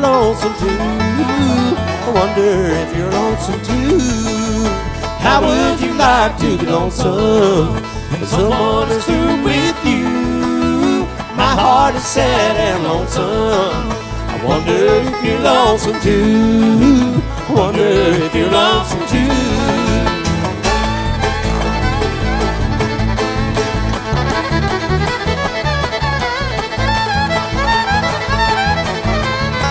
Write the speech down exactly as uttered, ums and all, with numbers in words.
lonesome too. I wonder if you're lonesome too. How would you like to be lonesome when someone is through with you? My heart is sad and lonesome. I wonder if you're lonesome too. I wonder if you're lonesome too.